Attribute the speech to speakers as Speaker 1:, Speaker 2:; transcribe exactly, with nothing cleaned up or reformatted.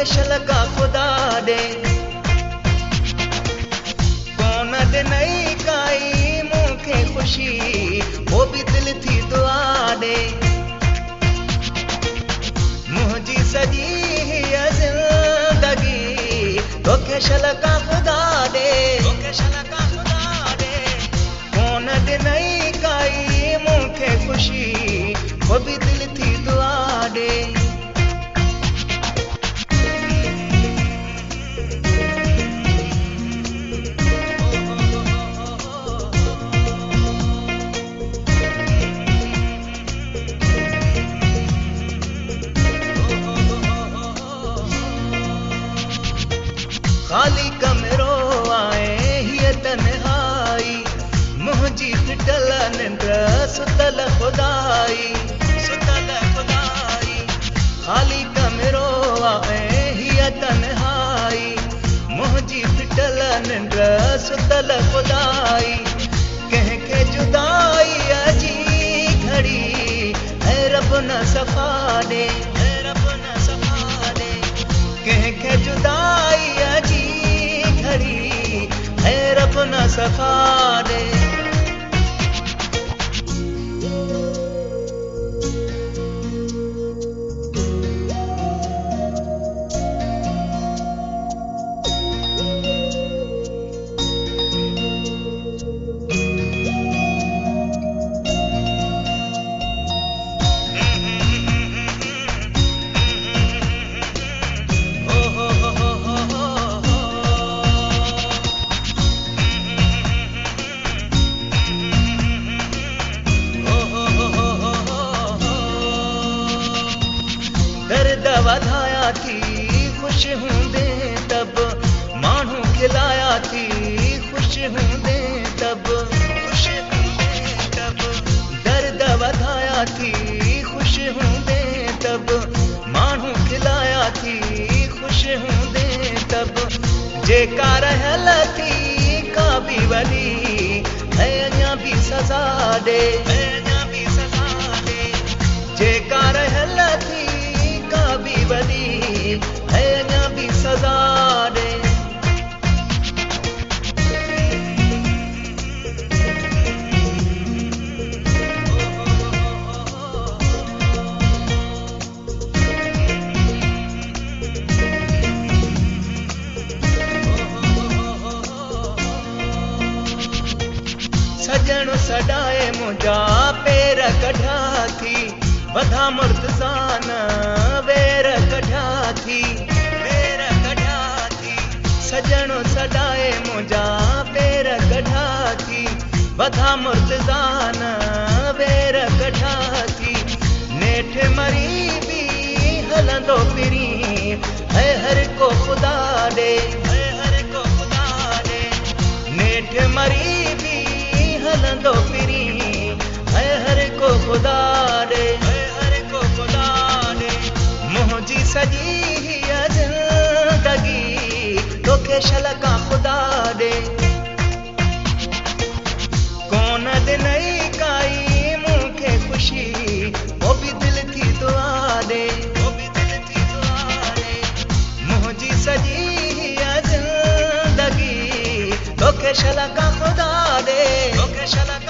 Speaker 1: शलका खुदा दे कौन दे नहीं काई मुखे खुशी वो भी दिल थी दुआ दे मुझी सजी जिंदगी तोखे शलका खुदा दे तोखे शलका खुदा दे कौन दे नहीं काई मुखे खुशी वो भी दिल थी दुआ दे खाली कमरो आए हिय तन्हाई मुझी फिटल निंद्र सुतल खुदाई सुतल खुदाई खाली कमरो आए हिय तन्हाई मुझी फिटल निंद्र सुतल खुदाई कह के जुदाई अजी घड़ी है रब न सफा दे है रब न सफा दे कह के जुदाई है रब न सफा दे दर्द वधाया थी खुश हूंदे तब माण्हू खिलाया थी खुश हूंदे तब खुश हूंदे तब दर्द वधाया थी खुश हूंदे तब माण्हू खिलाया थी खुश हूंदे तब जेका रहल थी का बि वॾी है अञा बि सज़ा ॾे अञा बि सज़ा ॾे जेका रहल थी भी बदी है अञा भी सजा दे सजण सडाए मुझा पैर कढा थी वधा मुर्तज़ान वेर कढा थी वेर कढा थी सजण सडाए मुझा पैर कढा थी वधा मुर्तज़ान वेर कढा थी नेठ मरी भी हलंदो फिरी है हर को खुदा दे है हर को खुदा दे नेठ मरी भी हलंदो फिरी है हर को खुदा दे मुझी सजी जिंदगी तोखे शलका खुदा दे कौन दे नहीं काई मुखे खुशी वो भी दिल थी दुआ दे वो भी दिल थी दुआ दे मुझी सजी जिंदगी तोखे शलका खुदा दे तोखे शलका